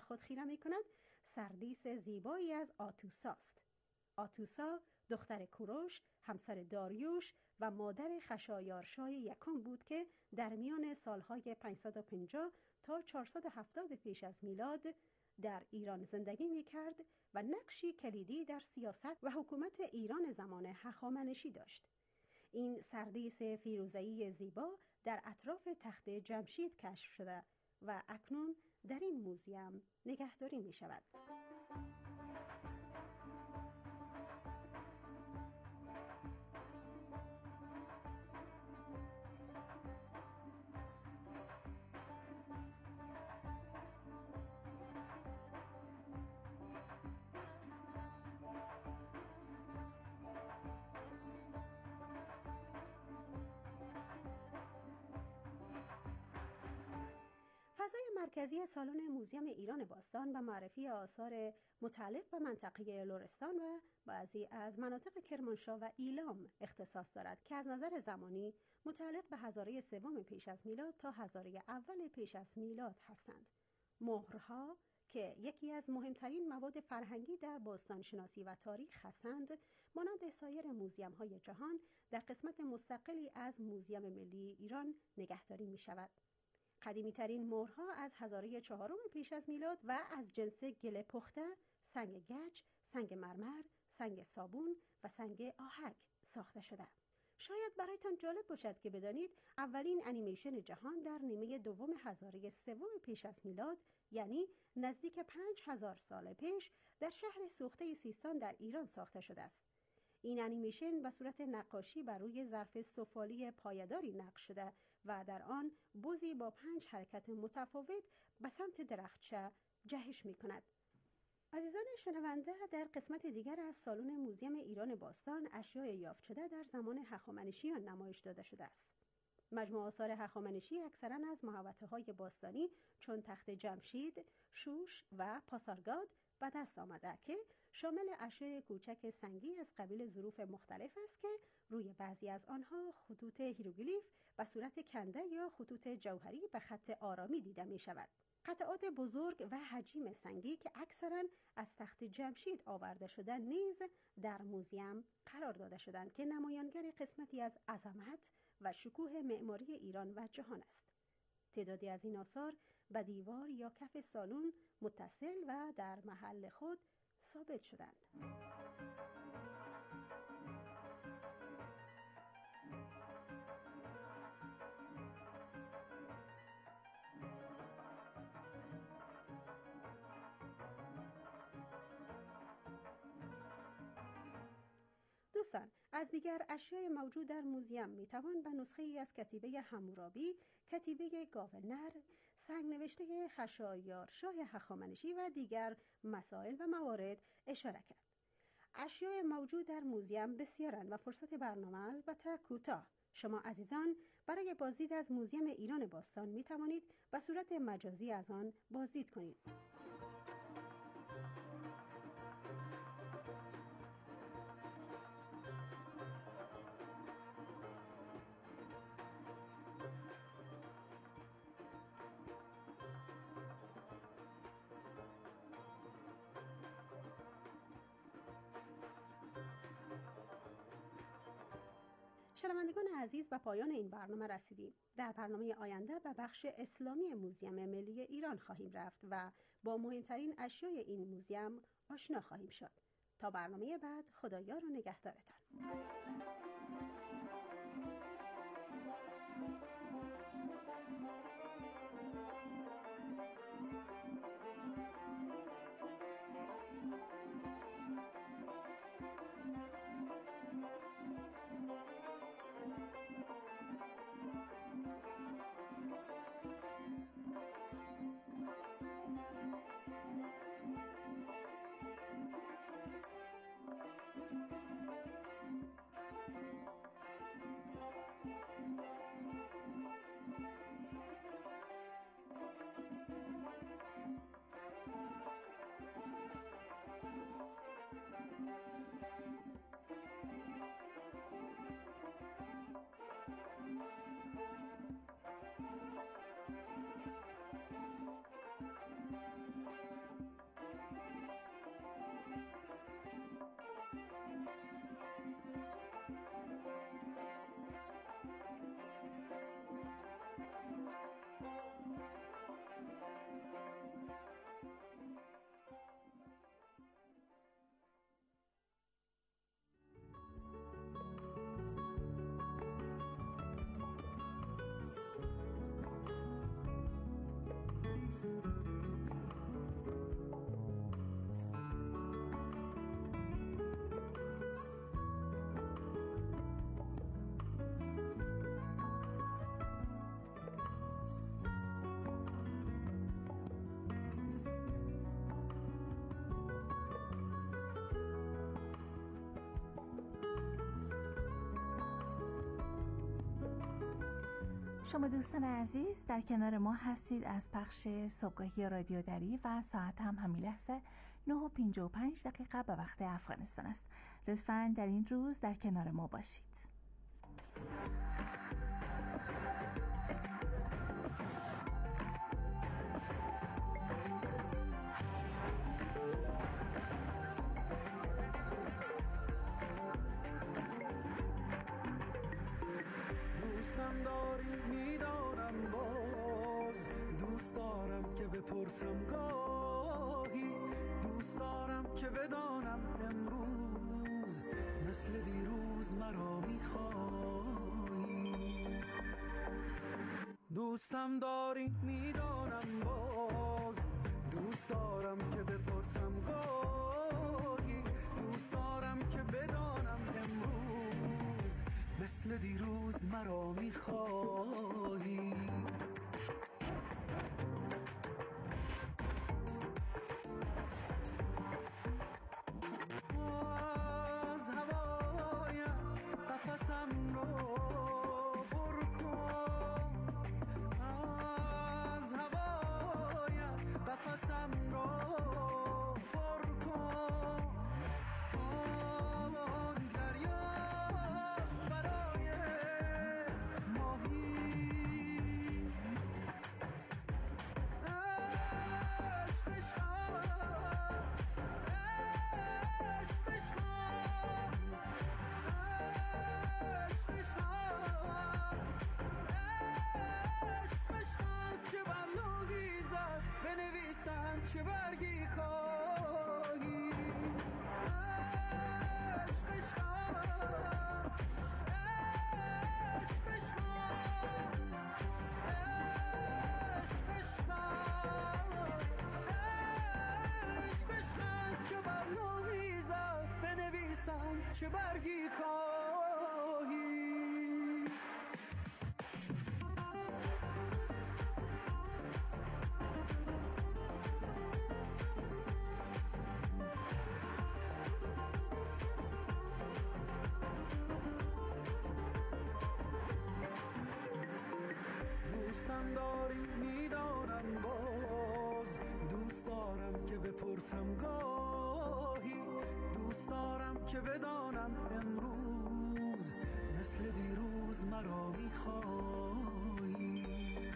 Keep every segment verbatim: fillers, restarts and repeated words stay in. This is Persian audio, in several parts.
خود خیره می کند سردیس زیبایی از آتوسا است. آتوسا دختر کوروش، همسر داریوش و مادر خشایارشای یکم بود که در میان سالهای پانصد و پنجاه تا چهارصد و هفتاد پیش از میلاد در ایران زندگی می کرد و نقشی کلیدی در سیاست و حکومت ایران زمان هخامنشی داشت. این سردیس فیروزه‌ای زیبا در اطراف تخت جمشید کشف شده و اکنون در این موزیم نگهداری می شود. فضای مرکزی سالن موزیم ایران باستان و معرفی آثار متعلق به منطقه لرستان و بعضی از مناطق کرمانشاه و ایلام اختصاص دارد که از نظر زمانی متعلق به هزاره سوم پیش از میلاد تا هزاره اول پیش از میلاد هستند. مهرها که یکی از مهمترین مواد فرهنگی در باستانشناسی و تاریخ هستند، مانند سایر موزیم‌های جهان در قسمت مستقلی از موزیم ملی ایران نگهداری می‌شود. قدیمی ترین مهرها از هزاره چهارم پیش از میلاد و از جنس گل پخته، سنگ گچ، سنگ مرمر، سنگ صابون و سنگ آهک ساخته شده. شاید برایتان جالب باشد که بدانید اولین انیمیشن جهان در نیمه دوم هزاره سوم پیش از میلاد، یعنی نزدیک پنج هزار سال پیش، در شهر سوخته سیستان در ایران ساخته شده است. این انیمیشن به صورت نقاشی بر روی ظرف سفالی پایداری نقش شده و در آن بزی با پنج حرکت متفاوت به سمت درختچه جهش می کند. عزیزان شنونده، در قسمت دیگر از سالن موزیم ایران باستان اشیاء یافت شده در زمان هخامنشیان نمایش داده شده است. مجموع آثار هخامنشی اکثراً از محوطه‌های باستانی چون تخت جمشید، شوش و پاسارگاد به دست آمده که شامل اشیاء کوچک سنگی از قبیل ظروف مختلف است که روی بعضی از آنها خطوط هیروگلیف به صورت کنده یا خطوط جوهری به خط آرامی دیده می شود. قطعات بزرگ و حجیم سنگی که اکثراً از تخت جمشید آورده شده نیز در موزیم قرار داده شدند که نمایانگر قسمتی از عظمت و شکوه معماری ایران و جهان است. تعدادی از این آثار به دیوار یا کف سالن متصل و در محل خود ثابت شدند. دوستان، از دیگر اشیاء موجود در موزیم میتوان به نسخه ای از کتیبه حمورابی، کتیبه گاونر، سنگ نوشته خشایارشاه هخامنشی و دیگر مسائل و موارد اشاره کرد. اشیاء موجود در موزیم بسیارند و فرصت برنامه البته کوتاه. شما عزیزان برای بازدید از موزیم ایران باستان میتوانید به صورت مجازی از آن بازدید کنید. شنوندگان عزیز، به پایان این برنامه رسیدیم. در برنامه آینده به بخش اسلامی موزیم ملی ایران خواهیم رفت و با مهمترین اشیای این موزیم آشنا خواهیم شد. تا برنامه بعد، خدایار و نگهدارتان. شما دوستان عزیز در کنار ما هستید از پخش صبحگاهی رادیو دری و ساعت هم همین لحظه نه و پنجاه و پنج دقیقه به وقت افغانستان است. لطفاً در این روز در کنار ما باشید. دوستم داری میدانم باز، دوست دارم که بپرسم گاهی، دوست دارم که بدانم امروز مثل دیروز مرا میخوایی. دوستم داری میدانم باز، دوست دارم که بپرسم گاهی، دوست دارم که بدانم امروز مثل دیروز مرا میخواهی. از هوایم قفسم رو پر کن، از هوایم قفسم رو پر کن. آن دریاست برای ماهی، عشقش هست، عشقش هست، عشقش هست، عشقش هست که بر لوحی زد بنویسم چه برگی کاهی. عشقش هست، عشقش هست، عشقش هست، عشقش هست که بر لوحی زد بنویسم چه برگی کاهی. دوستم داری میدانم باز، دوست دارم که بپرسم گاهی، دوست دارم که بدانم امروز مثل دیروز مرا میخوایی.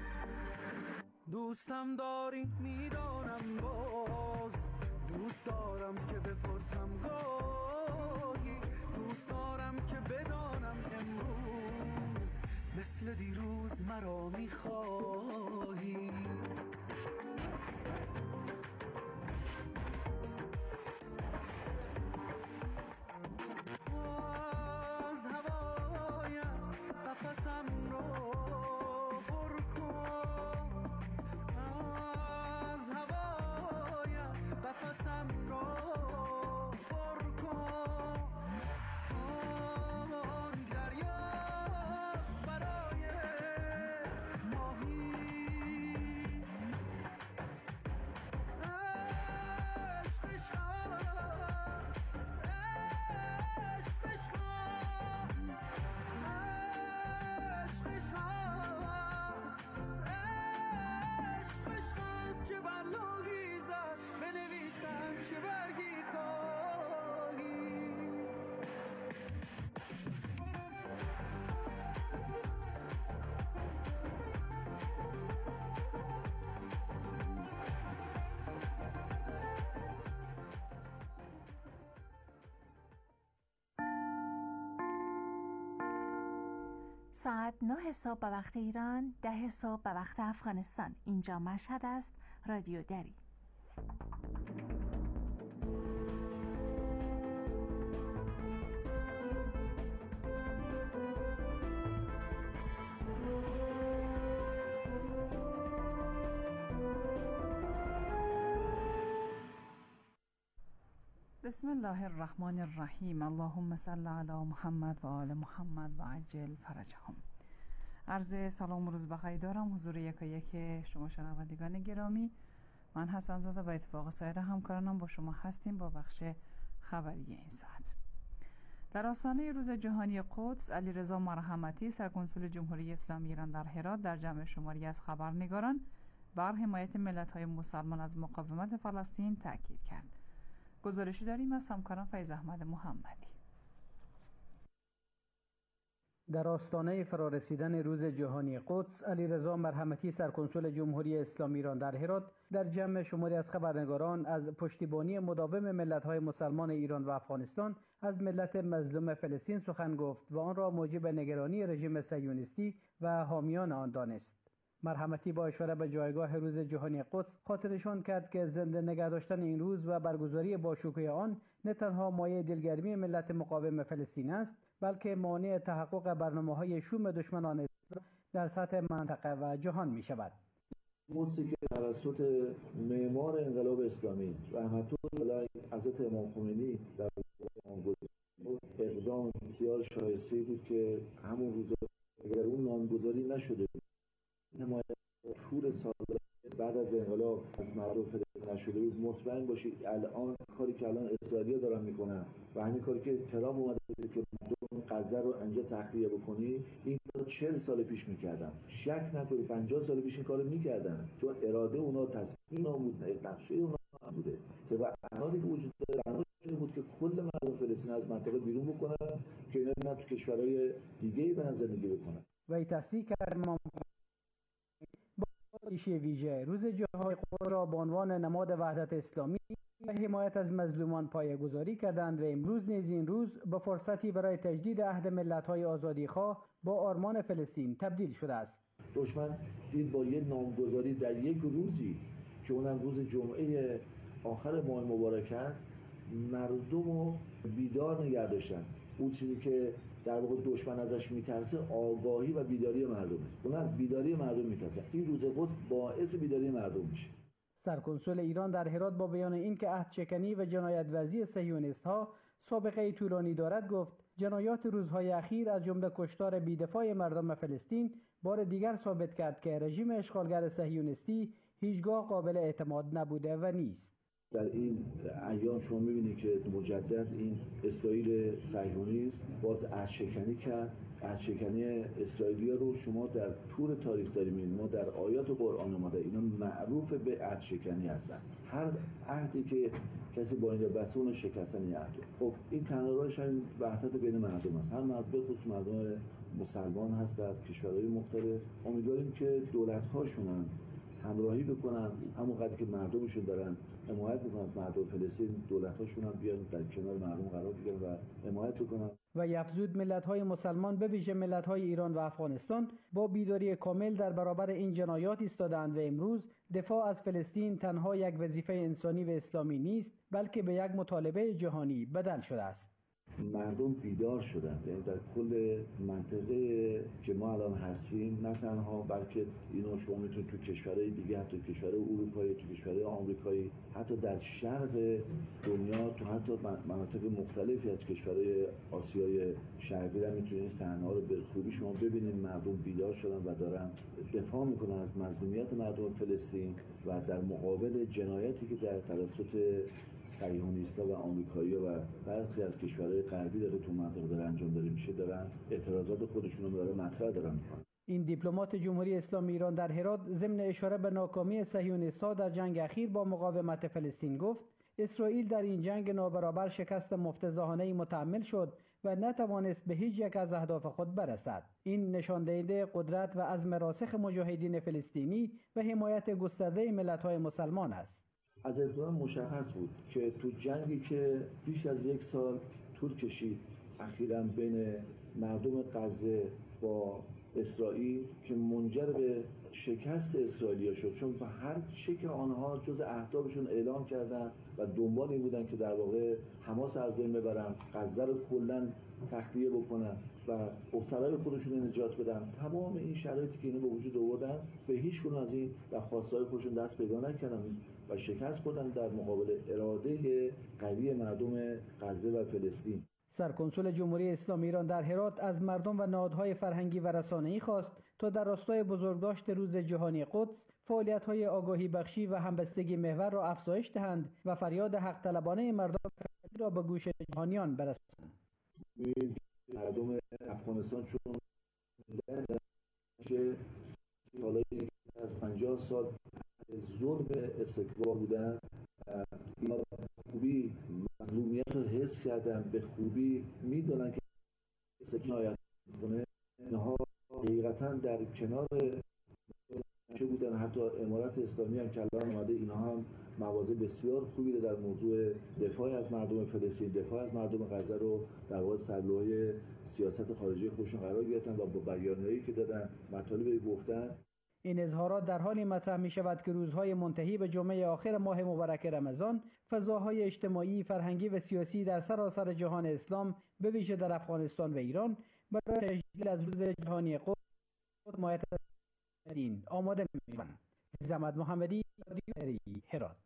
دوستم داری میدانم باز، دوست دارم که بپرسم گاهی، دوست دارم که بدانم امروز مثل دیروز مرا میخواهی. از هوایم قفسم رو پر کن، از هوایم قفسم رو پر کن. آن دریاست برای ماهی، عشقش هست، عشقش هست، عشقش هست، عشقش هست که بر لوحی زد بنویسم چه برگی کاهی. ساعت نه صبح به وقت ایران، ده صبح به وقت افغانستان. اینجا مشهد است، رادیو دری. بسم الله الرحمن الرحیم. اللهم صل علی محمد و آل محمد و عجل فرجهم. عرض سلام و روز بخیر دارم حضور یکا یک شما شنوندگان گرامی. من حسن زاده و اتفاق سایر همکارانم با شما هستیم با بخش خبری این ساعت. در آستانه روز جهانی قدس، علیرضا مرحمتی سرکنسول جمهوری اسلامی ایران در هرات در جمع شماری از خبرنگاران بر حمایت ملت‌های مسلمان از مقاومت فلسطین تاکید کرد. گزارشی داریم از همکارم فیض احمد محمدی. در آستانه فرارسیدن روز جهانی قدس، علیرضا مرحمتی سرکنسول جمهوری اسلامی ایران در هرات در جمع شماری از خبرنگاران از پشتیبانی مداوم ملت‌های مسلمان ایران و افغانستان از ملت مظلوم فلسطین سخن گفت و آن را موجب نگرانی رژیم صهیونیستی و حامیان آن دانست. مرحمتی با اشاره به جایگاه روز جهانی قدس خاطرشان کرد که زنده نگه داشتن این روز و برگزاری با شکوه آن نه تنها مایه دلگرمی ملت مقاوم فلسطین است، بلکه مانع تحقق برنامه‌های شوم دشمنان اسلام در سطح منطقه و جهان می شود. قدسی که توسط معمار انقلاب اسلامی رحمت الله علیه حضرت امام خمینی در اقدام بسیار شایسته بود که همون روز اگر اون نامگذاری نشده بود، حمایت طول سال بعد از انقلاب از مردم فلسطین نشده بود، مطمئن باشید الان کاری که الان اسرائیلیا دارن میکنن و همین کاری که ترامپ اومده که مردم غزه رو اینجا تخلیه بکنی، این کارو چهل سال پیش میکردن. شک نکنید پنجاه سال پیش این کارو میکردن، چون اراده اونا، تصمیم اونا بود، نقشه اونا بوده. که بنادی که وجود داره بنا بود که کل مردم فلسطین از منطقه بیرون بکنن که اینا نه تو کشورهای دیگه‌ای به زندگی بکنن. و این تصدیق کرد امام با ایشی ویژه روز جهانی قدس را به عنوان نماد وحدت اسلامی و حمایت از مظلومان پایه‌گذاری کردند و امروز نیز این روز به فرصتی برای تجدید عهد ملت‌های آزادیخواه با آرمان فلسطین تبدیل شده است. دشمن دید با یه نامگذاری در یک روزی که اونم روز جمعه آخر ماه مبارک است، مردم رو بیدار نگه داشتن. اون چیزی که در واقع دشمن ازش میترسه آگاهی و بیداری مردمه. اون از بیداری مردم میترسه. این روز قدس باعث بیداری مردم میشه. سرکنسول ایران در هرات با بیان اینکه عهد شکنی و جنایت ورزی صهیونیست‌ها سابقه طولانی دارد گفت جنایات روزهای اخیر از جمله کشتار بی‌دفاع مردم فلسطین بار دیگر ثابت کرد که رژیم اشغالگر صهیونیستی هیچگاه قابل اعتماد نبوده و نیست. در این ایام شما می‌بینید که مجدد این اسرائیل صهیونیست باز عهدشکنی کرد. عهدشکنی اسرائیلیا رو شما در طول تاریخ داریم می‌بینید. ما در آیات قرآن اومده اینا معروف به عهدشکنی هستن. هر عهدی که کسی با این بسته اون شکستن این عهد. خب این تنها راهش همین وحدت بین مردم است. هم مردم به خصوص مردم مسلمان هست از کشورهای مختلف. امیدواریم که دولت‌هاشون هم همراهی بکنن، همون قدری که مردمشون دارن حمایت بکنن از مردم فلسطین، دولت‌هاشون هم بیان در کنار مردم قرار بگیرن و حمایت بکنن. و یفزود ملت‌های مسلمان به ویژه ملت‌های ایران و افغانستان با بیداری کامل در برابر این جنایات ایستادند و امروز دفاع از فلسطین تنها یک وظیفه انسانی و اسلامی نیست، بلکه به یک مطالبه جهانی بدل شده است. مردم بیدار شدند، یعنی در کل منطقه که ما الان هستیم، نه تنها بلکه اینو شما میتونید تو کشورهای دیگه، حتی کشورهای اروپایی، تو کشورهای آمریکایی، حتی در شرق دنیا، تو حتی مناطق مختلفی از کشورهای آسیای شرقی هم میتونید این صحنه‌ها رو به خوبی شما ببینید. مردم بیدار شدن و دارن دفاع میکنن از مظلومیت مردم فلسطین و در مقابل جنایتی که در توسط صهیونیست‌ها و آمریکایی‌ها و برخی از کشورهای غربی داره تو منطقه داره انجام داده میشه، دارن اعتراضات خودشون رو داره مطرح دارن میکنن. این دیپلمات جمهوری اسلامی ایران در هرات ضمن اشاره به ناکامی صهیونیست‌ها در جنگ اخیر با مقاومت فلسطین گفت اسرائیل در این جنگ نابرابر شکست مفتضحانه‌ای متحمل شد و نتوانست به هیچ یک از اهداف خود برسد. این نشان دهنده قدرت و عزم راسخ مجاهدین فلسطینی و حمایت گسترده ملت‌های مسلمان است. از ابتدا مشخص بود که تو جنگی که بیش از یک سال طول کشید اخیراً بین مردم غزه با اسرائیل که منجر به شکست اسرائیلیا شد، چون به هر چه که آنها جز اهدافشون اعلام کردن و دنبال این بودن که در واقع حماس از بین ببرن، غزه رو کلاً تخلیه بکنن و اسرای خودشون رو نجات بدن، تمام این شرایطی که اینا به وجود آوردن به هیچ کدوم از این درخواست‌های خودشون دست پیدا نکردن و شکست خوردن در مقابل اراده قوی مردم غزه و فلسطین. سرکنسول جمهوری اسلامی ایران در هرات از مردم و نهادهای فرهنگی و رسانه‌ای خواست تا در راستای بزرگداشت روز جهانی قدس فعالیت‌های آگاهی بخشی و همبستگی محور را افزایش دهند و فریاد حق طلبانه مردم فلسطین را به گوش جهانیان برسانند. می‌بینیم که مردم افغانستان چون دیدن که سالهای از پنجاه سال ظلم استکبار بودن، اینا به خوبی مظلومیت رو حس کردن، به خوبی میدونن که جنایت میکنه. اینها حقیقتا در کنار چه بودن، حتی امارت اسلامی هم که الان اومده، اینها هم مواضع بسیار خوبی رو در موضوع دفاع از مردم فلسطین، دفاع از مردم غزه رو در واقع سرلوحه سیاست خارجی خودشون قرار گرفتن و با بیانیه‌ای که دادن، مطالبی گفتن. این اظهارات در حالی مطرح می شود که روزهای منتهی به جمعه آخر ماه مبارک رمضان، فضاهای اجتماعی، فرهنگی و سیاسی در سراسر جهان اسلام به ویژه در افغانستان و ایران برای تشکیل از روز جهانی قدس حمایت دین آماده می‌شوند. زحمت محمدی، رادیو هرات.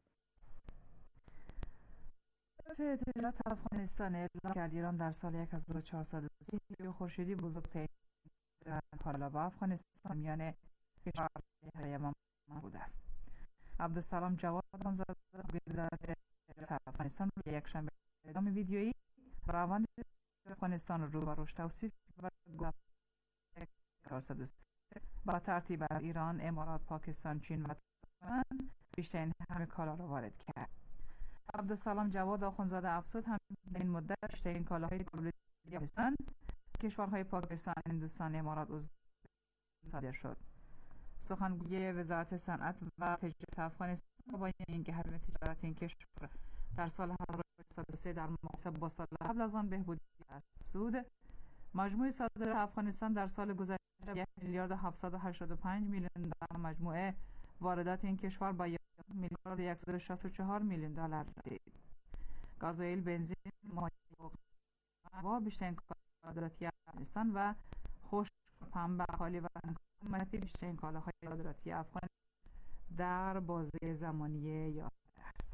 اطلاعات افغانستان اعلام کرد ایران در سال هزار و چهارصد و سی خورشیدی بزرگترین حالا با افغانستان میان کشورهای یمن بوده است. عبدالسلام جواد خانزاده وزارت افغانستان روی یکشنبه اعلام ویدیویی روند افغانستان رو به رشد توصیف و با ترتیب از ایران، امارات، پاکستان، چین و ترکمن بیشترین همه کالا را وارد کرد. عبدالسلام جواد آخوندزاده افزود هم در این مدت بیشترین کالاهای تولیدی افغانستان کشورهای پاکستان، هندوستان، امارات، ازبکستان صادر شد. سخنگوی وزارت صنعت و تجارت افغانستان با اینکه حجم تجارت این کشور در سال هزار و سیصد و سه در مقایسه با سال قبل از آن بهبودی افزود، مجموع صادرات افغانستان در سال گذشته یک میلیارد هفتصد و هشتاد و پنج میلیون دلار، مجموع واردات این کشور با یک میلیارد صد و شصت و چهار میلیون دلار رسید. گازوئیل، بنزین، مایع و بیشترین صادراتی افغانستان و خشک، پنبه، خالی و قیمتی بیشترین کالاهای صادراتی افغانستان در بازه زمانی یاد است.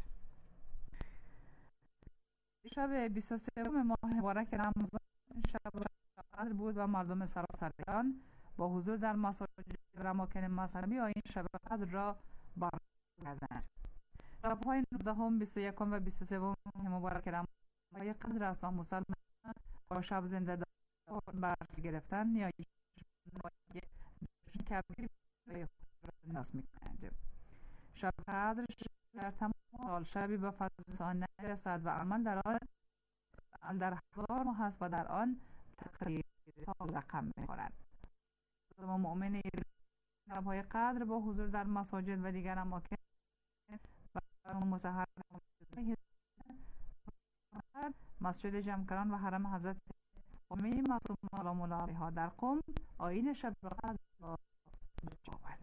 شب بیست و سه ماه مبارک رمضان شب قدر بود و مردم سراسر ایران با حضور در مساجد و اماکن مذهبی آیین شب قدر را برگزار کردند. شب‌های نوزدهم، بیست و یکم و بیست و سوم ماه مبارک رمضان قدر است و مسلمان با شب زنده دار برس گرفتن یا کبیر ناس می‌کنند. شب قدر در تمام سال شبی به فضل آن نرسد و عمل در آن در هزار ماه است و در آن تقریبا سال رقم می‌خورد. و مؤمن شب‌های قدر با حضور در مساجد و دیگر اماکن و مطهر مسجد جمکران و حرم حضرت امه معصومه سلام الله علیها در قم آیین شب قدر را آورد.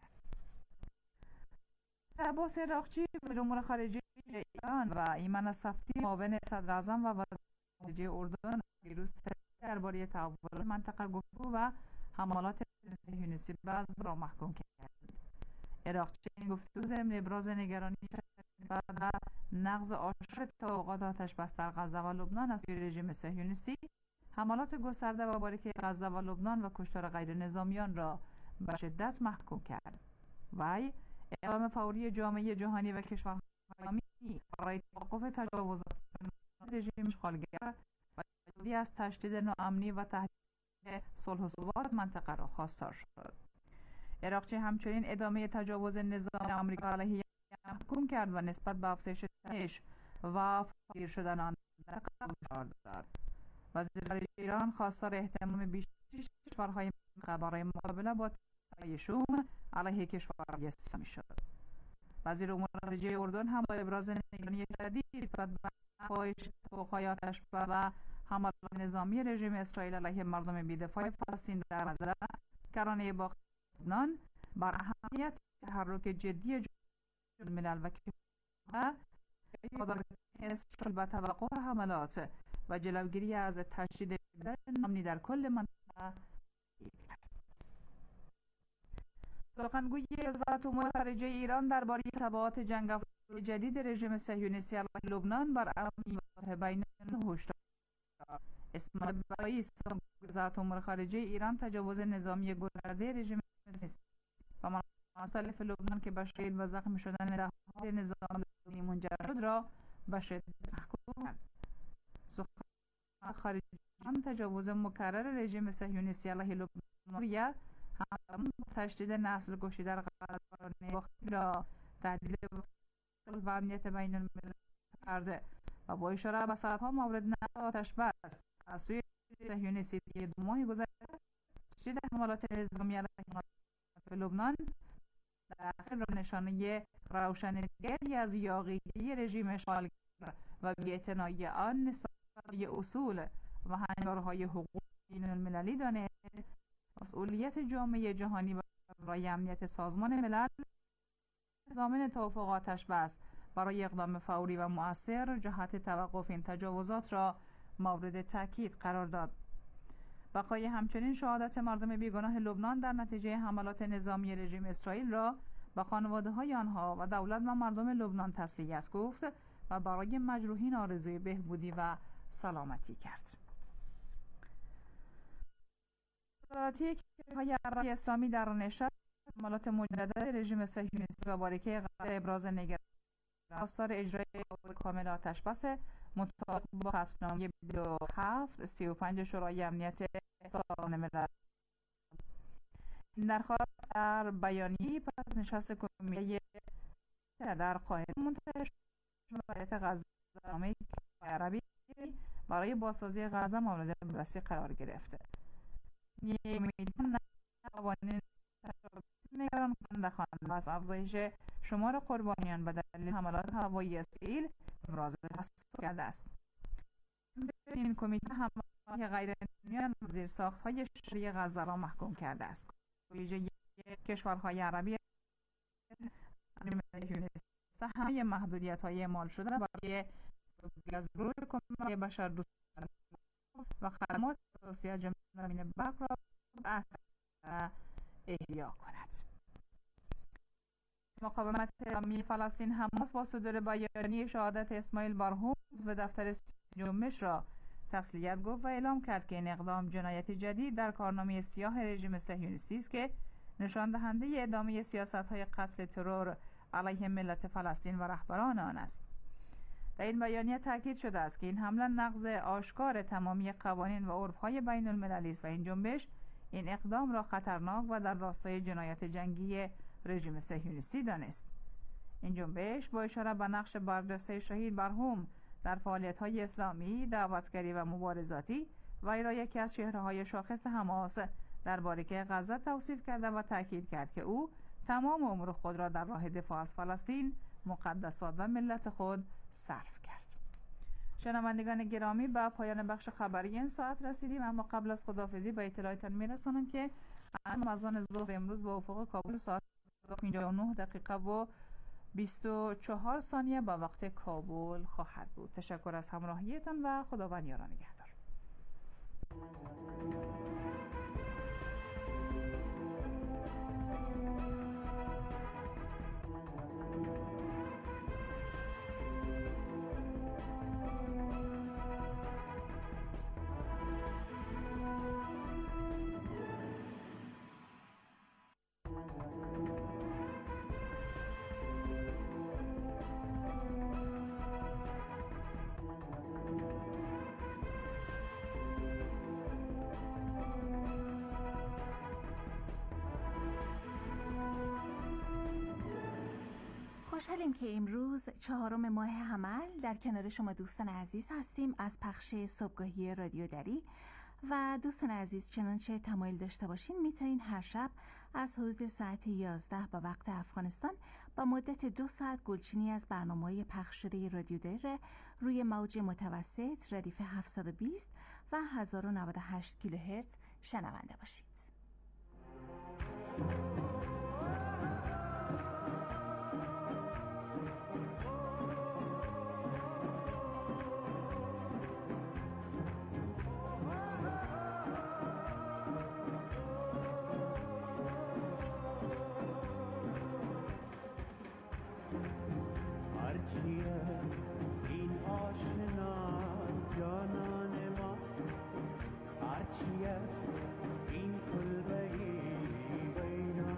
عباس عراقچی وزیر امور خارجه ایران و ایمن صفتی معاون صدر اعظم و وزیر خارجه اردن دیروز درباره تحول منطقه گفتگو و حملات صهیونیستی به را محکوم کرد. عراقچی این گفتگو ضمن ابراز نگرانی و نقض آشکار توافقات آتش بس در غزه و لبنان از رژیم صهیونیستی، حملات گسترده و باریک غزه و لبنان و کشتار غیر نظامیان را به شدت محکوم کرد. وی اقدام فوری جامعه جهانی و کشورهای اسلامی برای توقف تجاوزات رژیم اشغالگر و جلوگیری از تشدید ناامنی و تهدید صلح و ثبات منطقه را خواستار شد. عراقچی همچنین ادامه تجاوز نظام آمریکا علیه محکوم کرد و نسبت به افزایش تنش و فراگیر شدن آن هشدار داد. وزیر خارجه ایران خواستار احتمام بیشتر کشورهای منطقه برای مقابله با تحریک شوم علیه کشورهای اسلامی شد. وزیر امور خارجه اردن هم با ابراز نگرانی شدید نسبت به افزایش توافق‌های آتش‌بس و حملات نظامی رژیم اسرائیل علیه مردم بی‌دفاع فلسطین در غزه، کرانه باغ لبنان، بر اهمیت تحرک جدی جامعه الملل و کشورها برای اسرائیل به توقف حملات و جلوگیری از تشدید ناامنی در کل منطقه. سخنگوی وزارت امور خارجه ایران درباره تبعات جنگ افزای جدید رژیم صهیونیستی علیه لبنان بر امنیت بین الملل هشدار داد. اسماعیل بقایی، وزارت امور خارجه ایران تجاوز نظامی گسترده رژیم صهیونیستی و مناطق مختلف لبنان که به شهید و زخمی شدن دهه‌ها نظام لبنانی منجر شد را به شدت محکوم کرد. خارجی تجاوز مکرر رژیم صهیونیستی علیه لبنان یا همزمان با تشدید نسل کشی در غزه را تهدید و امنیت بین الملل کرده و با اشاره به صدها مورد نقض آتش بس از سوی صهیونیستی دو ماه گذشته تشدید حملات نظامی علیه لبنان در را نشانه روشنگری از یاغیگری رژیم اشغالگر و بی‌اعتنایی آن نسبت به اصول و هنجارهای حقوق بین المللی دانست. مسئولیت جامعه جهانی برای امنیت سازمان ملل ضامن توافق آتش بس برای اقدام فوری و مؤثر جهت توقف این تجاوزات را مورد تاکید قرار داد. بقای همچنین شهادت مردم بیگناه لبنان در نتیجه حملات نظامی رژیم اسرائیل را به خانواده‌های آنها و دولت و مردم لبنان تسلیت گفت و برای مجروحین آرزوی بهبودی و سلامتی کرد. وزارتی کشورهای عربی اسلامی در نشست حملات مجدد رژیم صهیونیستی و باریکه غزه ابراز نگرانی خواستار اجرای کامل آتش بس مطابق با قطعنامه بیست و هفت سی و پنج شورای امنیت سازمان ملل. این درخواست در بیانیه‌ای پس نشست کمیته در قاهره منتشر شد. وضعیت غزه نامه عربی برای بازسازی غزه مورد بررسی قرار گرفته. میدان قوانین نگران کننده خواهند از افزایش شمار قربانیان به دلیل حملات هوایی اسرائیل ابراز تأسف کرده است. این کمیته حملات غیر نظامی زیرساخت‌های شهری غزه را محکوم کرده است. ویژگی کشورهای عربی همه محدودیت‌های اعمال شده برای از روی کمک بشر دوستانه و خدمات اساسی از جمله تامین برق را احیا کند. مقاومت اسلامی فلسطین حماس با صدور بیانیه شهادت اسماعیل برهوم و دفتر جنبش را تسلیت گفت و اعلام کرد که این اقدام جنایت جدید در کارنامه سیاه رژیم صهیونیستی است که نشان دهنده ادامه سیاست‌های قتل ترور علیه ملت فلسطین و رهبران آن است. در این بیانیه تاکید شده است که این حمله نقض آشکار تمامی قوانین و عرف‌های بین المللی است و این جنبش این اقدام را خطرناک و در راستای جنایت جنگی رژیم صهیونیستی دانست. این جنبش با اشاره به نقش برجسته شهید برهوم در فعالیت‌های اسلامی، دعوتگری و مبارزاتی و ای را یکی از چهره‌های شاخص حماس در باریکه غزه توصیف کرده و تاکید کرد که او تمام عمر خود را در راه دفاع از فلسطین، مقدسات و ملت خود صرف کرد. شنوندگان گرامی، به پایان بخش خبری این ساعت رسیدیم، اما قبل از خداحافظی به اطلاعتان میرسانم که از آن ظهر امروز به افق کابل ساعت پنجاه و نه دقیقه و بیست و چهار ثانیه به وقت کابل خواهد بود. تشکر از همراهیتان و خداوند یار و نگهدار. خوشحالیم که امروز چهارم ماه حمل در کنار شما دوستان عزیز هستیم از پخش صبحگاهی رادیو دری. و دوستان عزیز، چنانچه تمایل داشته باشین میتونین هر شب از حدود ساعت یازده به وقت افغانستان با مدت دو ساعت گلچینی از برنامه‌های پخش شده رادیو دری روی موج متوسط ردیف هفتصد و بیست و هزار و نود و هشت کیلوهرتز شنونده باشید. این کلبه بین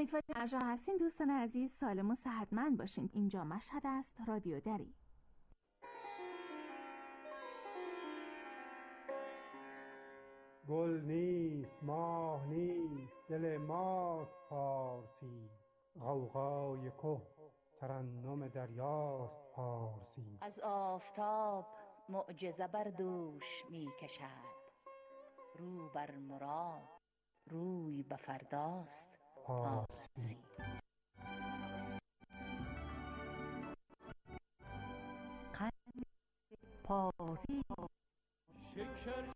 امیدواریم هر جا هستین دوستان عزیز سالم و صحتمند باشین. اینجا مشهد است، رادیو دری. گل نیست، ماه نیست، دل ماست پارسی. غوغای که ترنم دریاست پارسی. از آفتاب معجزه بر دوش می کشد، رو بر مراد روی به فرداست پارسی. قند پارسی شکر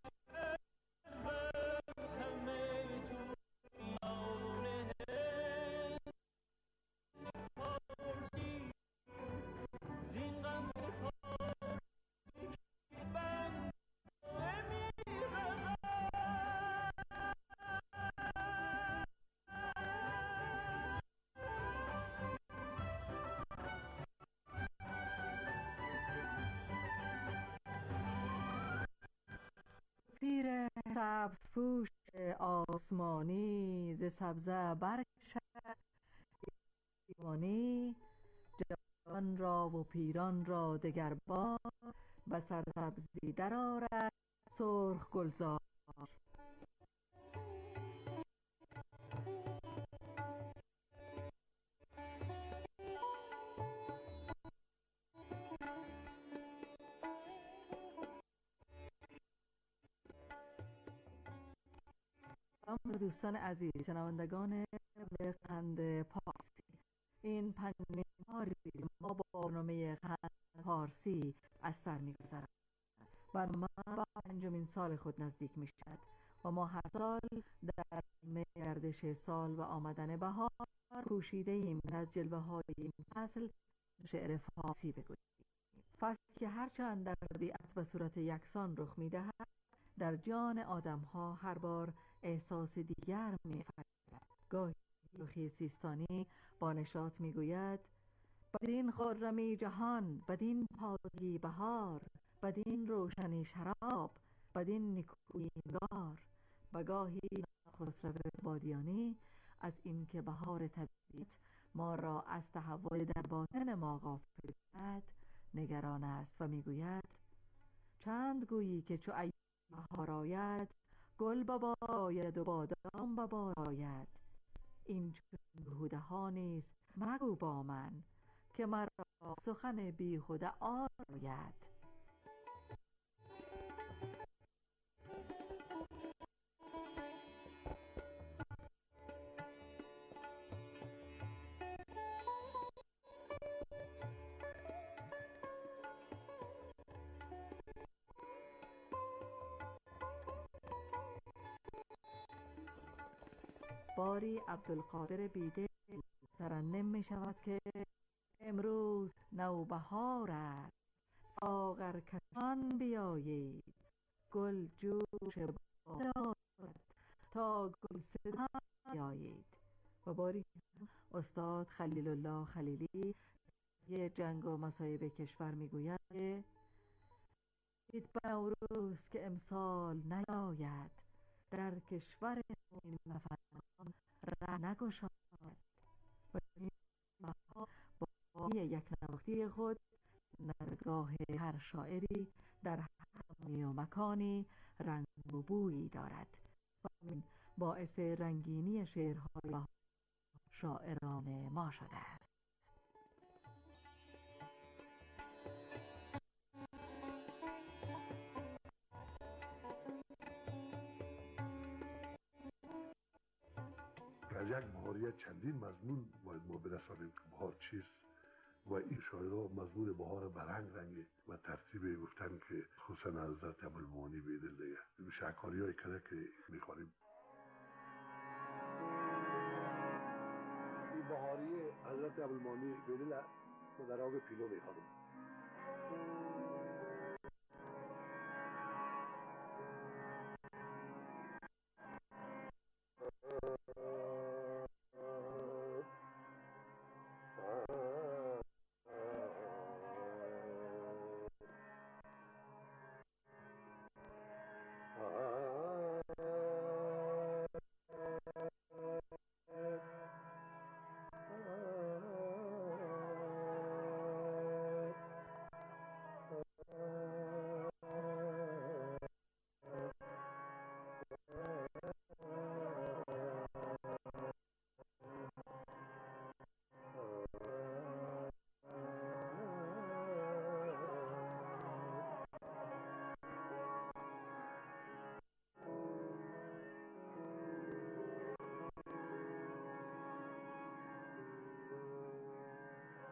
پیر سبز پوش آسمانی ز سبزه برکشد دیوانی. جوان را و پیران را دگر بار به سرسبزی در آرد سرخ گلزار. دوستان عزیز شنوندگان قند پارسی، این پنجمین باری ما با برنامه قند پارسی از سر می‌گذرد. برنامه با پنجمین سال خود نزدیک می‌شود و ما هر سال در گردش سال و آمدن بهار کوشیده ایم از جلوه‌های این فصل شعر فارسی بگوییم. فصلی که هرچند در طبیعت به صورت یکسان رخ می‌دهد، در جان آدم‌ها هر بار احساس دیگر می‌فکند. گاهی رخی سیستانی با نشاط می‌گوید بدین خرمی جهان، بدین تازگی بهار، بدین روشنی شراب، بدین نکویی نگار. و گاهی خسرو بادیانی از اینکه بهار طبیعت ما را از تحول در باطن ما غافل کرد نگران است و می‌گوید چند گویی که چو ایام بهار آید، گل ببار آید و بادام ببار آید. این چون بیهوده ها نیست مگو با من، که مرا سخن بیهوده عار آید. باری عبدالقادر بیدل ترنم می شود که امروز نوبهار است، ساغر کشان بیایید، گل جوش باد تا گل صدا بیایید. و باری استاد خلیل الله خلیلی یه جنگ و مصایب کشور می گوید که دید به نوروز که امسال نیاید، در کشور این مفنان ره نگشاید. و این با یک نواختی خود درگاه هر شاعری در هر زمانی و مکانی رنگ و بویی دارد و این باعث رنگینی شعرهای شاعران ما شده است. از یک بهاریت چندین مضمون باید ما برسانیم که بهار چیست و این شاعرها مضمون بهار به رنگ رنگی و ترتیبی گفتن که خصوصا حضرت ابوالمعانی بیدل دیگه شعرکاری های کرده که میخوانیم. این بهاری حضرت ابوالمعانی بیدل رو در آب پیلو میخوانیم.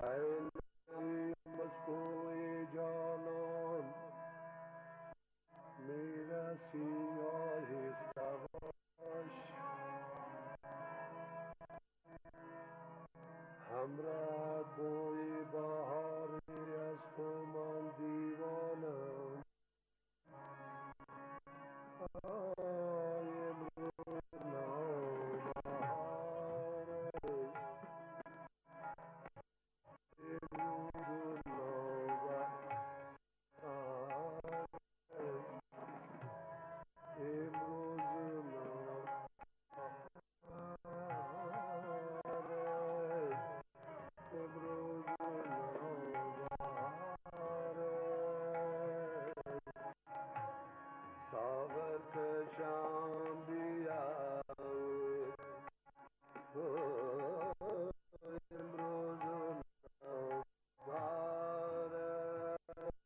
ای مسکوی جانان میرسی آهسته باش همراه بوی بهاری از تو من دیوانم آی امروز نوبهاره امروز نوبهاره امروز ساغر کشان بیا امروز نوبهاره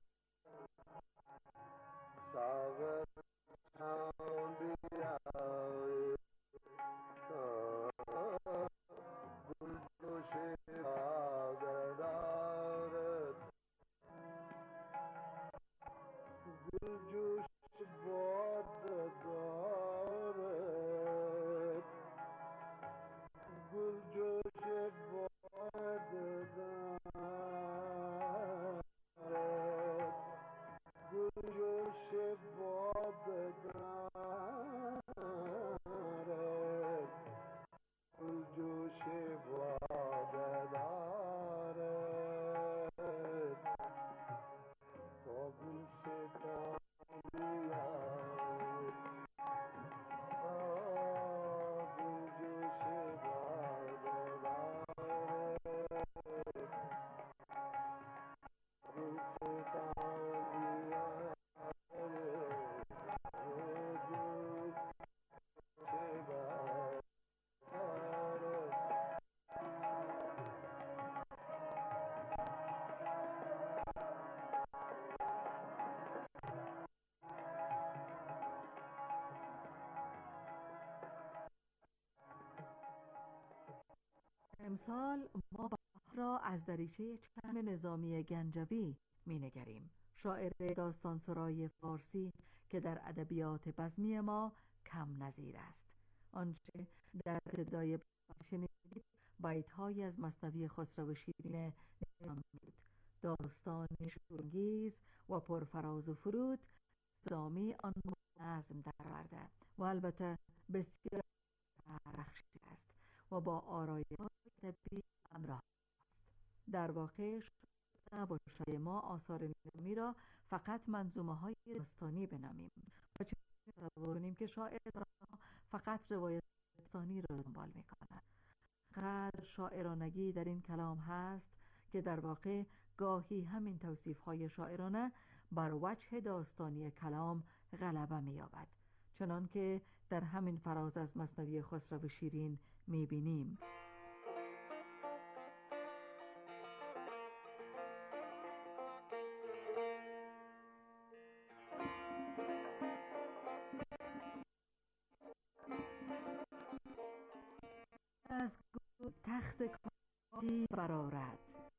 ساغر کشان بیا گل جوش باده دارد گل جوش باده دارد گل جوش باده دارد گل جوش باده دارد گل جوش باده دارد با گل ستان بیاید آه گل جوش باده دارد گل ستان بیاید آه گل جوش باده دارد امسال ما بهار را از دریچه چشم نظامی گنجوی می‌نگریم، شاعر داستانسرای فارسی که در ادبیات بزمی ما کم نظیر است. آنچه در ابتدای برنامه شنیدید بیت‌هایی از مثنوی خسرو شیرین نظامی بود. داستان شورانگیز و پرفراز و فرود نظامی آن را نظم درآورده و البته بسیار بخشی است و با آرایش‌های ادبی همراه است. در واقع نباشد ما آثار نظامی را فقط منظومه‌های داستانی بنامیم و چه تصور کنیم که شاعر فقط روایت داستانی را دنبال می‌کند. قدر شاعرانگی در این کلام هست که در واقع گاهی همین توصیف‌های شاعرانه بر وجه داستانی کلام غلبه می‌یابد، چنان که در همین فراز از مثنوی خسرو شیرین می‌بینیم. از تخت کاووسی برآرد،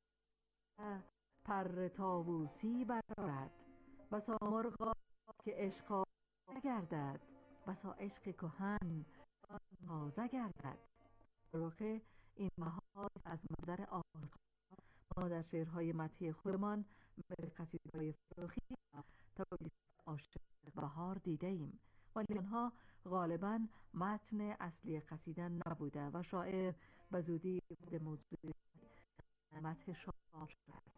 پر طاووسی برآرد، بسا مرغا که عشق نگردد، بسا عشق کهن تازه گردد. در واقع این مهار از منظر آغاز ما در شعرهای مدحی خودمان مثل قصیده‌های فروخی توصیف عاشق بهار دیده ایم، ولی آنها غالباً متن اصلی قصیده نبوده و شاعر به زودی به موضوع مدح شاعر شده است.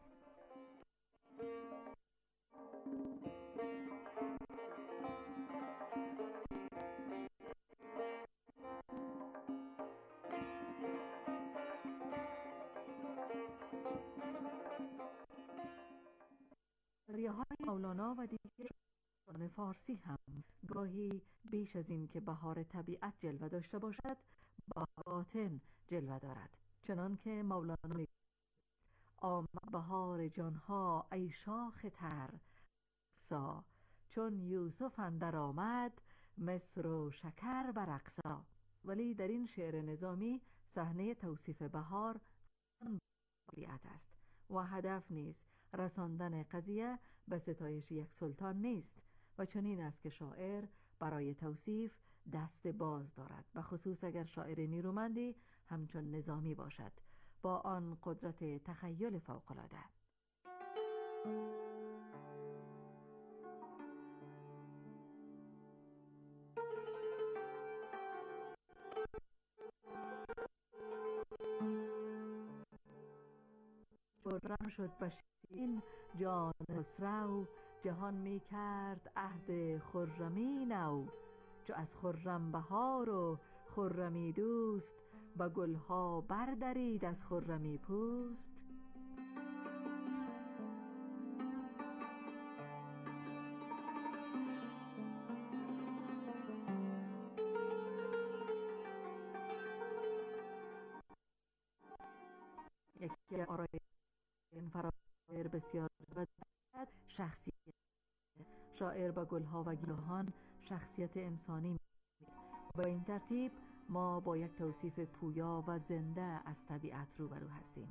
ریاهای مولانا و دیگر شاعران فارسی هم گاهی بیش از این که بهار طبیعت جلوه داشته باشد، با باطن جلوه دارد. چنان که مولانا می آمد بهار جانها ای شاخ تر سا، چون یوسف اندر آمد مصر و شکر برقصا. ولی در این شعر نظامی صحنه توصیف بهار طبیعت است و هدف نیز رساندن قضیه به ستایش یک سلطان نیست و چنین است که شاعر برای توصیف دست باز دارد، و خصوص اگر شاعر نیرومندی همچون نظامی باشد با آن قدرت تخیل فوق‌العاده. خرم شد بشین جان خسرو، جهان می کرد عهد خرمی نو. چو از خرم بهار و خرمی دوست، به گلها بردرید از خرمی پوست. یکی آرای این فراشعر بسیار بدد شخصیت شاعر با گلها و گیاهان شخصیت انسانی. با این ترتیب ما با یک توصیف پویا و زنده از طبیعت روبرو هستیم.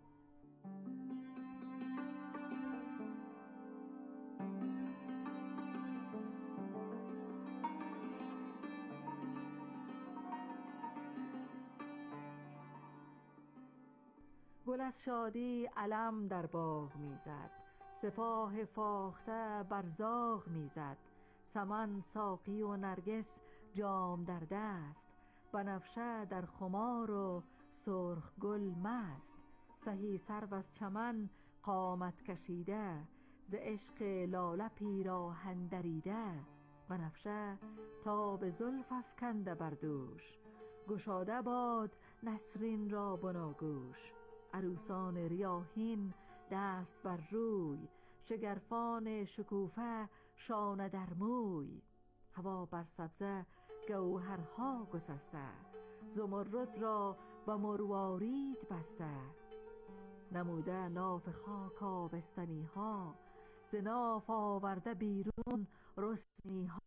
گل از شادی علم در باغ میزد، سپاه فاخته بر زاغ میزد. سمن ساقی و نرگس جام در دست، بنفشه در خمار و سرخ گل مست. سهی سرو از چمن قامت کشیده، ز عشق لاله پیراهن دریده. بنفشه تا به زلف افکنده بر دوش، گشاده باد نسرین را بناگوش. عروسان ریاحین دست بر روی، شگرفان شکوفه شانه در موی. هوا بر سبزه گوهرها گسسته، زمرد را به مروارید بسته. نموده ناف خاک آبستنی ها، ز ناف آورده بیرون رستنی ها.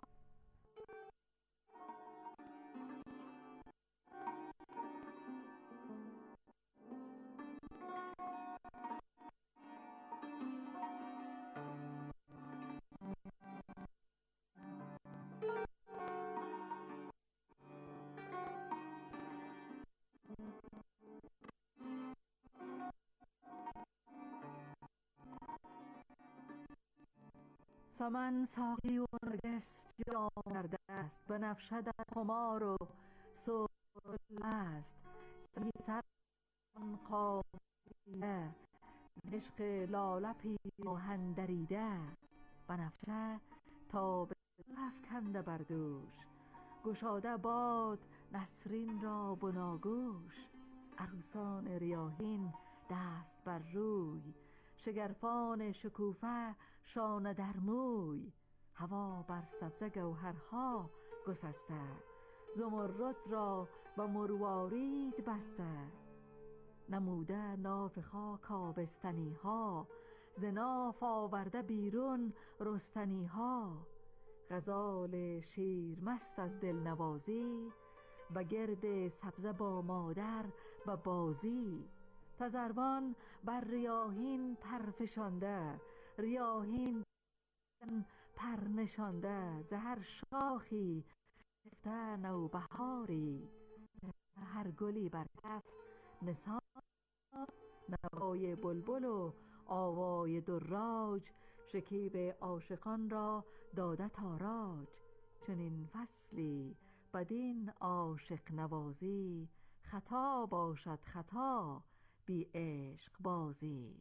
سمن ساقی و نرگس جام در دست، بنفشه در خمار و سرخ گل مست. سهی سرو قامت عشق لاله پیراهن دریده. بنفشه تا به زلف افکنده بر دوش، گشاده باد نسرین را بناگوش. عروسان ریاحین دست بر روی، شگرفان شکوفه شانه در موی. هوا بر سبزه گوهرها گسسته، زمرد را به مروارید بسته. نموده ناف خاک آبستنی ها، ز ناف آورده بیرون رستنی ها. غزال شیر مست از دلنوازی، به گرد سبزه با مادر به بازی. تذروان بر ریاحین پر فشانده، ریاحین پر نشانده. ز هر شاخی گرفته نوبهاری، هر گلی بر کف نثار. نوای بلبل و آوای دراج، شکیب عاشقان را داده تاراج. چنین فصلی بدین عاشق نوازی، خطا باشد خطا بی عشق بازی.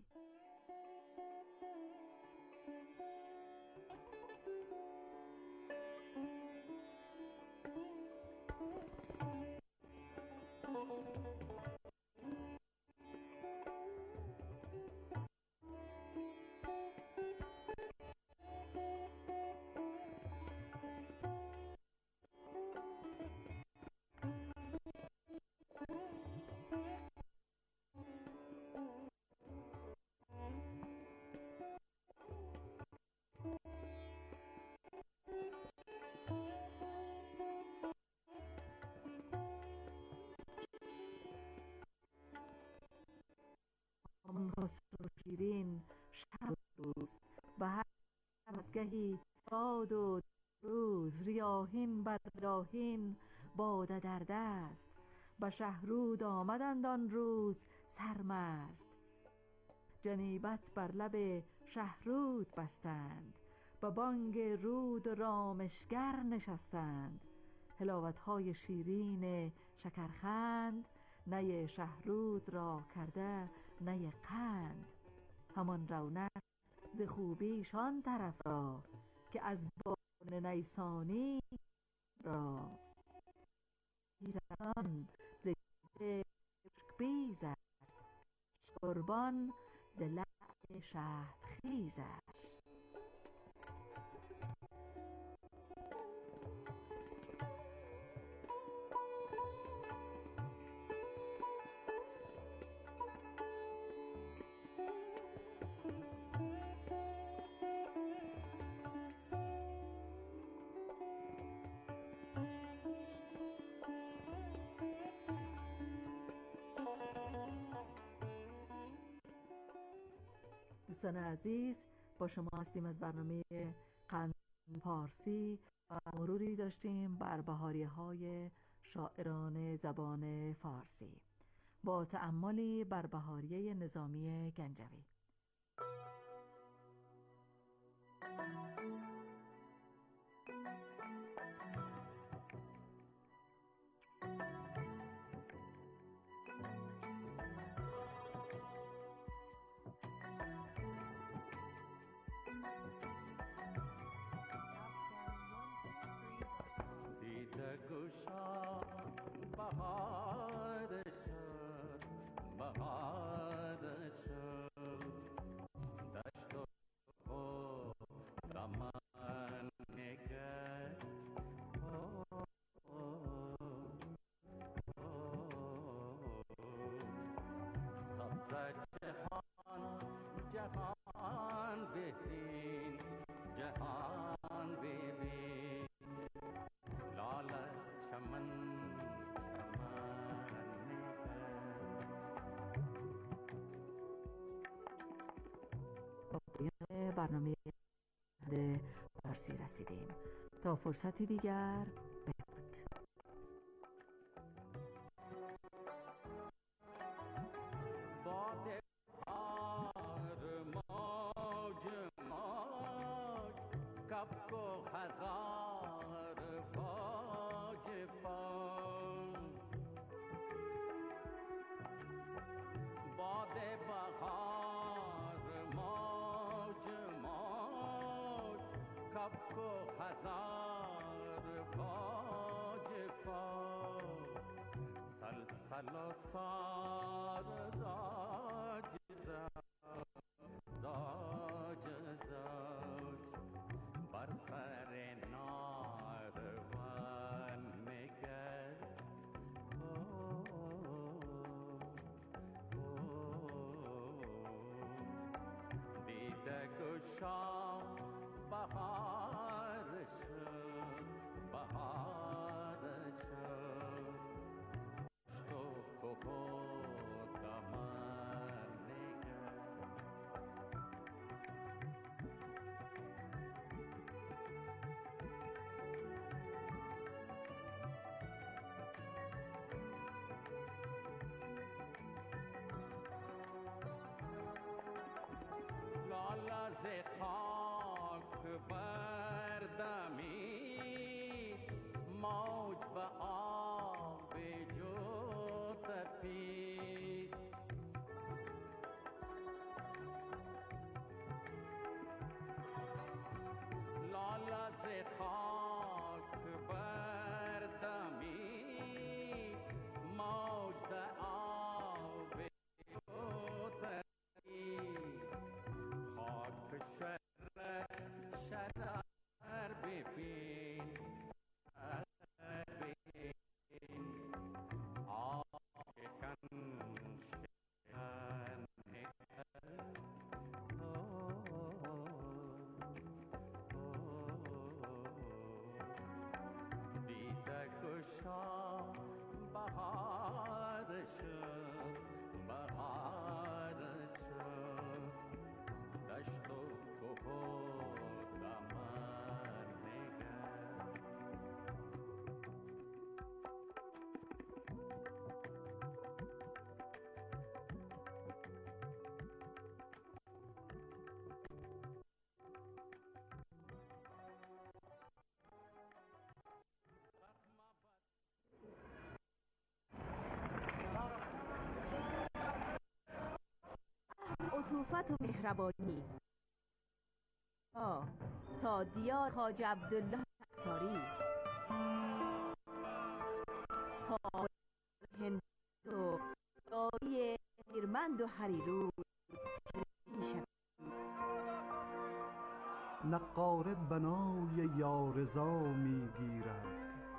گهی باد و روز ریاحین بر ریاحین باده در دست به شهرود آمدند آن روز سرمست جنیبت بر لب شهرود بستند به بانگ رود و رامشگر نشستند حلاوت‌های شیرین شکرخند نی شهرود را کرده نی قند همان رونق ز خوبیشان طرف را که از بان نیسانی را ایران ز عشق بیزد قربان ز لعل شهد خیزد. دوستان عزیز، با شما هستیم از برنامه قند پارسی و مروری داشتیم بر بهاریه‌های شاعران زبان فارسی با تأملی بر بهاریه نظامی گنجوی. گشا بهار شد بهار شد دشت و دمن نگر سبز جهان جهان ببین جهان ببین لال چمن چمن به برنامه فارسی رسیدیم. تا فرصتی دیگر بدرود. باد بهار موج موج کبک و هزار فوج فوج باد بهار موج موج کبک و هزار فوج فوج سلسل و سار راج زاج زاج بر سر ناروان نگر دیده گشا بهار شد بهار شد تو کوه و دمن نگر لاله ز خاک بردمید موج به آب جو تپید لاله ز خاک بردمید موج به آب جو تپید خاک شر شرر ببین ببین آشکن شکن دیده گشا بهار شد بهار شد دشت و کوه و دمن لطوفت و مهربانی آه تا دیار خواجه عبدالله انصاری تا هند و دایی هیرمند و هریرو میشود. نقاره بنای یارضا میگیرد،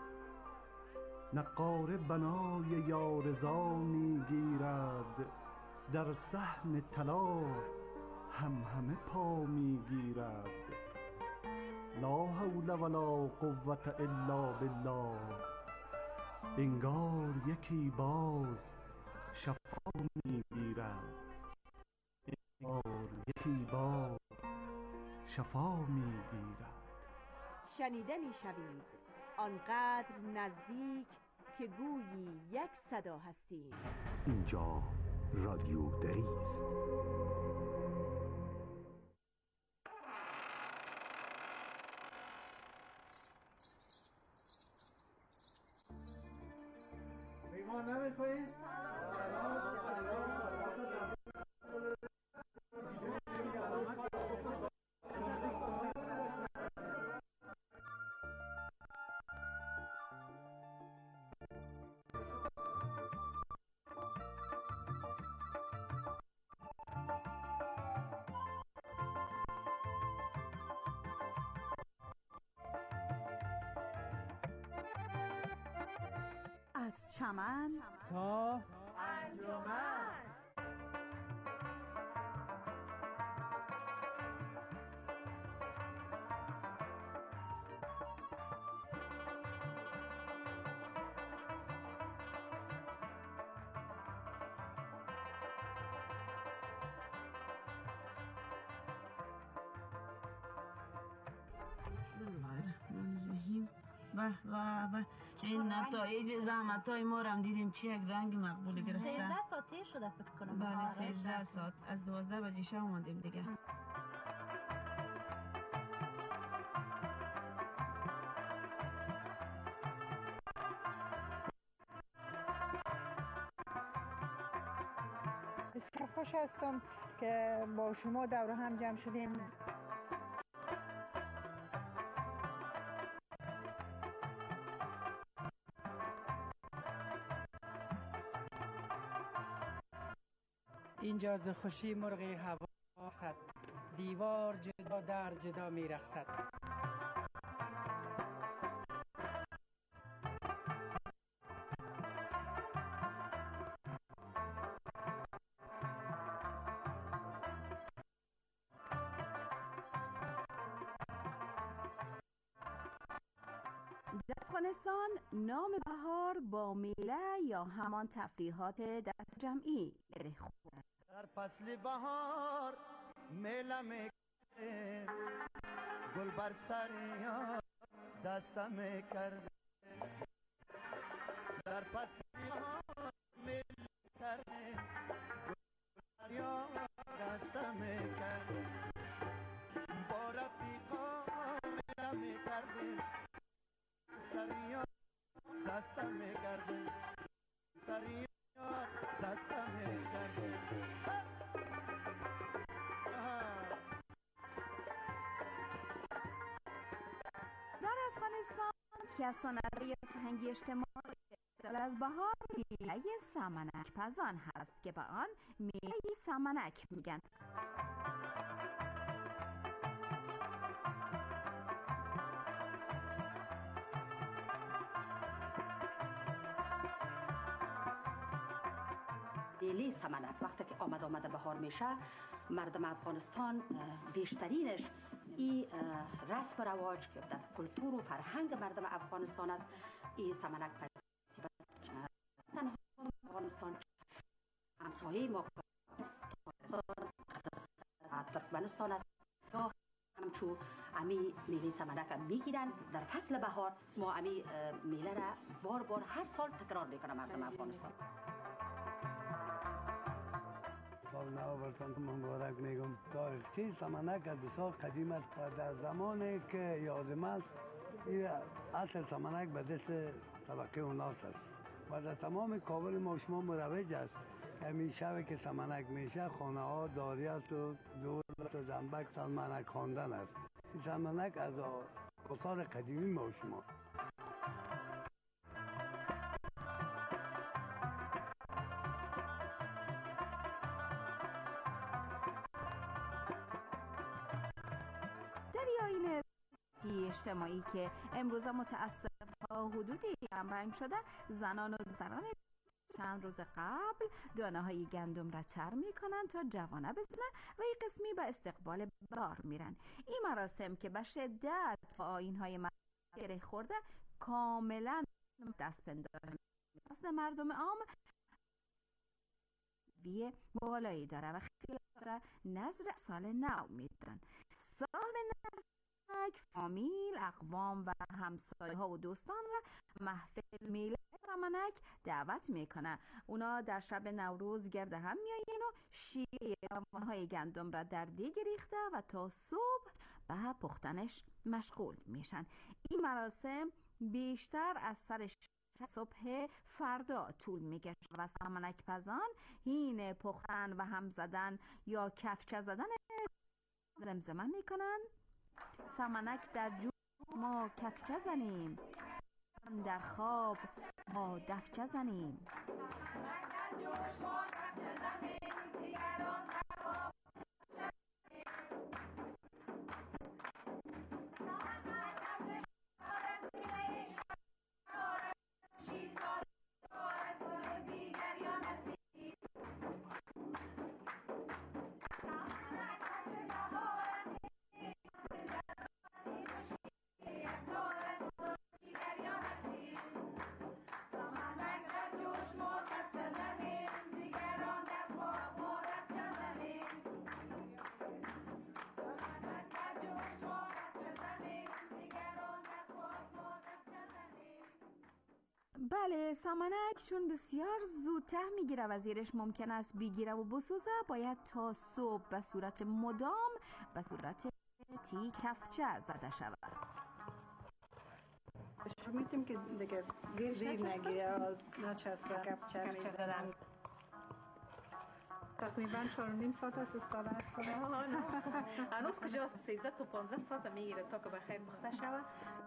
نقاره بنای یارضا میگیرد، در صحن طلا هم همه پا میگیرد. لا حول ولا قوة الا بالله. انگار یکی باز شفا میگیرد، انگار یکی باز شفا میگیرد. شنیده میشوید آنقدر نزدیک که گویی یک صدا هستیم. اینجا رادیو دری است. پیمان نمیخوایید؟ از چمن تا انجمن. و و و این نتایج زحمت های ما رو هم دیدیم چه یک رنگ مقبول گرفته. سیزده ساعت تیر شده فکر کنم. بله سیزده ساعت از دوازده بجه شب اومدیم دیگه. بسیار خوش هستم که با شما دور هم جمع شدیم. اینجا ز خوشی مرغ هوا رقصد، دیوار جدا در جدا می رقصد. در افغانستان نام بهار با میله یا همان تفریحات دست جمعی گره خورده. در فصل بهار میله میکرده، گل بر سر یار دستم میکرده. در فصل بهار میله میکرده، گل بر یار دستم میکرده. با رفیقا میله میکرده، سر یار دستم میکرده، سر یار دستم میکرده. در افغانستان که از سنت‌های فرهنگی اجتماعی از بهار میله سمنک پزان هست که به آن میله سمنک میگن. میله سمنک وقتی که آمد آمده بهار میشه، مردم افغانستان بیشترینش این رسم و رواج که در کلتور و فرهنگ مردم افغانستان است، این سمنک پزی. تنها افغانستان همسایه ما ترکمنستان است، تا همچون امی میله سمنک هم میگیرن در فصل بهار. ما امی میله را بار بار هر سال تکرار میکنه مردم افغانستان. سال نو برتان مبارک میگم. تاریخچه سمنک از بسیار قدیم است و در زمانی که یادم است این اصل سمنک به دست طبقه اوناس است و در تمام کابل ما شما مروج است همیشه که سمنک میشه خانه ها داریت و دولت و زنبک سمنک خواندن است. سمنک از آثار قدیمی ما شما. در آیین اجتماعی که امروزه متاسف تا حدودی کمرنگ شده، زنان و دختران چند روز قبل دانه های گندم را چر می کنند تا جوانه بزنن و این قسمی به استقبال بار میرن. این مراسم که به شدت با آیین های گره خورده کاملا دست پندار اصل مردم عام بیه بالایی داره و خیلی داره نظر سال نو میدن. سال نو فامیل، اقوام و همسایه ها و دوستان و محفل میلاد سمنک دعوت میکنه. اونا در شب نوروز گرد هم میایین و شیر های گندم را در دیگ ریخته و تا صبح به پختنش مشغول میشن. این مراسم بیشتر از سر صبح فردا طول میکشه و سمنک پزان هین پختن و هم زدن یا کفچه زدن زمزمه میکنن. سمنک در جو ما کفچه زنیم، در خواب ما دفچه زنیم. بله، سمنک چون بسیار زود ته میگیره و زیرش ممکن است بگیره و بسوزه، باید تا صبح به صورت مدام به صورت تیک کفچه زده شود. میتونیم که دیگه زیر نگیره نچسبه کفچه میزدن. تقریبا چهار و نیم ساعت است استاده است. هنوز کجاست؟ سیزده تا پانزده ساعت میگیره تا که بخیر پخته شود.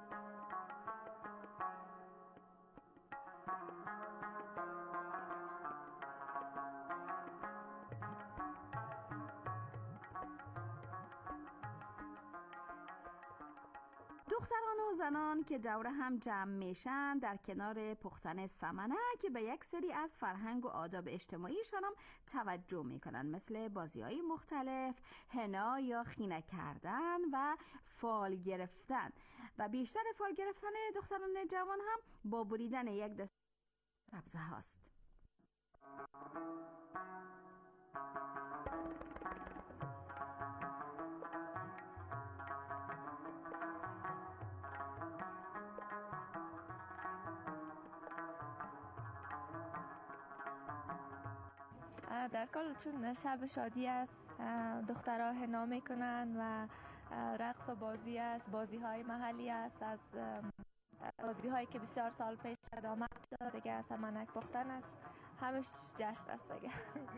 دختران و زنان که دور هم جمع میشن در کنار پختن سمنک به یک سری از فرهنگ و آداب اجتماعیشان هم توجه میکنن، مثل بازی های مختلف، حنا یا خینه کردن و فال گرفتن. و بیشتر فال گرفتن دختران جوان هم با بریدن یک دست سبزه هاست. در کل چون شب شادی است، دخترها حنا میکنن و رقص و بازی است، بازی های محلی است، از بازی هایی که بسیار سال پیش ادامه داد دیگه. سمنک پختن است، همش جشن است دیگه.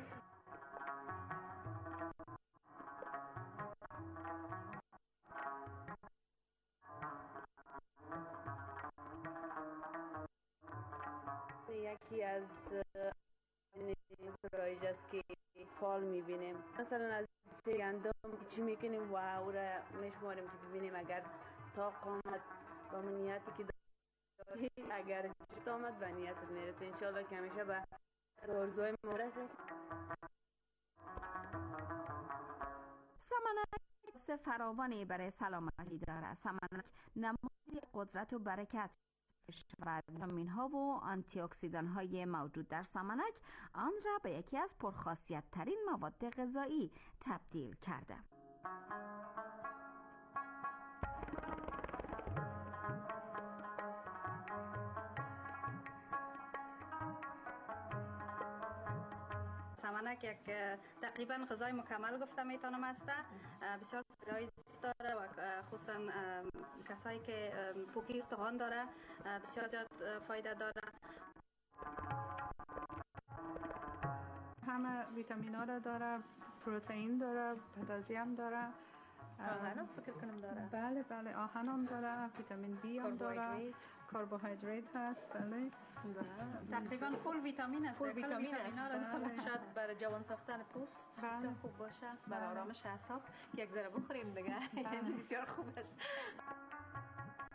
یکی از پرایج است که فال میبینیم، مثلا از گندم چی میکنیم و او را میشماریم که ببینیم اگر تا قامت با نیتی که داری، اگر چطور آمد به نیتت میرسه. انشالله که همیشه به آرزوهای ما رسیم. سمنک فراوانی برای سلامتی داره. سمنک نمادی قدرت و برکت و ویتامین ها و آنتی اکسیدان های موجود در سمنک آن را به یکی از پرخاصیت ترین مواد غذایی تبدیل کرده. سمنک یک تقریبا غذای مکمل گفته میتونم است. بسیار فایده داره و خصوصا کسایی که پوکی استخوان داره بسیار زیاد فایده داره. همه ویتامین ها را داره، پروتئین داره، پتاسیم داره، آهن هم فکر کنم داره. بله بله آهن هم داره، ویتامین بی هم داره، کربوهیدرات هست. بله تقریبا فول ویتامین است. فول ویتامین است. بله. شاید برای جوان ساختن پوست بسیار خوب باشه، برای آرامش اعصاب یک ذره بخوریم دیگه. یعنی بسیار خوب است.